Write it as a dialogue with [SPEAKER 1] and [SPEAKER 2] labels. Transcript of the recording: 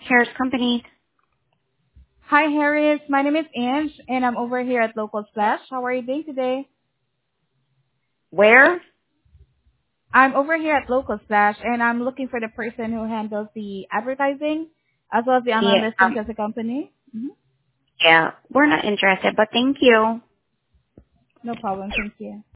[SPEAKER 1] Harris Company.
[SPEAKER 2] Hi, Harris. My name is Ange, and I'm over here at Local Splash. How are you doing today?
[SPEAKER 1] Where?
[SPEAKER 2] I'm over here at Local Splash, and I'm looking for the person who handles the advertising as well as the online
[SPEAKER 1] Yeah,
[SPEAKER 2] listings as a company.
[SPEAKER 1] yeah, we're not interested, but thank you.
[SPEAKER 2] No problem. Thank you.